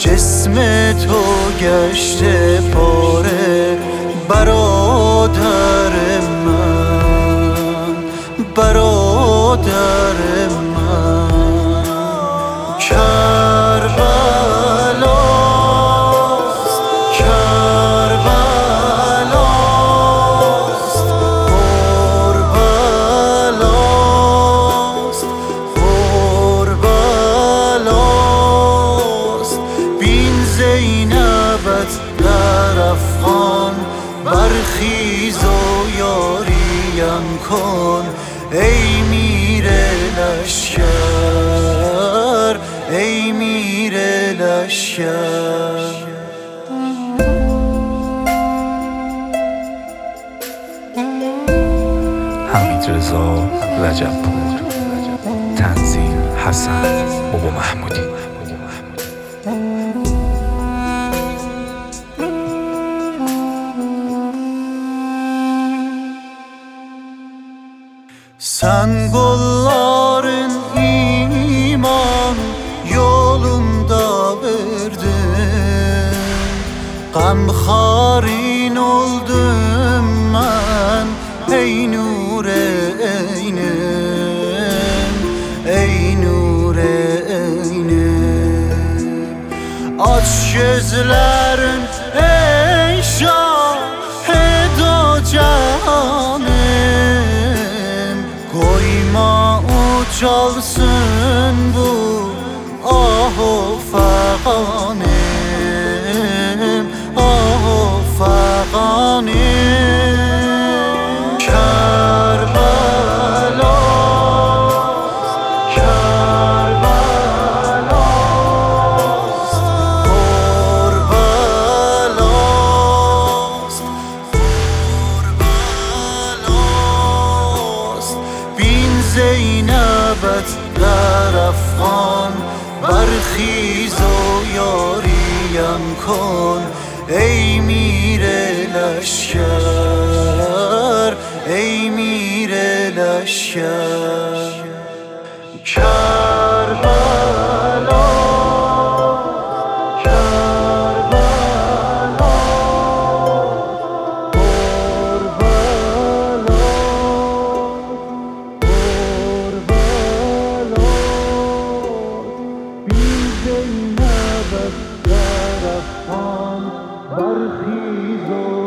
جسم تو گشته پاره. برادر من، برادر من، کربلاست، کربلاست، قربلاست، قربلاست. بین زینبت در افغان، برخیز و یاریم کن. ای میر لشکر، ای میر لشکر. حمیدرضا رجب‌پور، تنظیم حسن بابا محمودی. Sen kolların iman yolunda verdin. Gamxarin oldum mən, ey nure eynim, ey nure eynim. Aç gözlerin ey şahid-o cahanım. Koyma uçalsın bu ah-o fəğanim, ah-o fəğanim. Kerbelost, Kerbelost, Qurbelost, Qurbelost. Bin Zeynebet در افغان، برخیز و یاریم کن. ای میر لشکر، ای میر لشکر. کربلاست، کربلاست، قربلاست. بی زینبت در افغان، برخیز و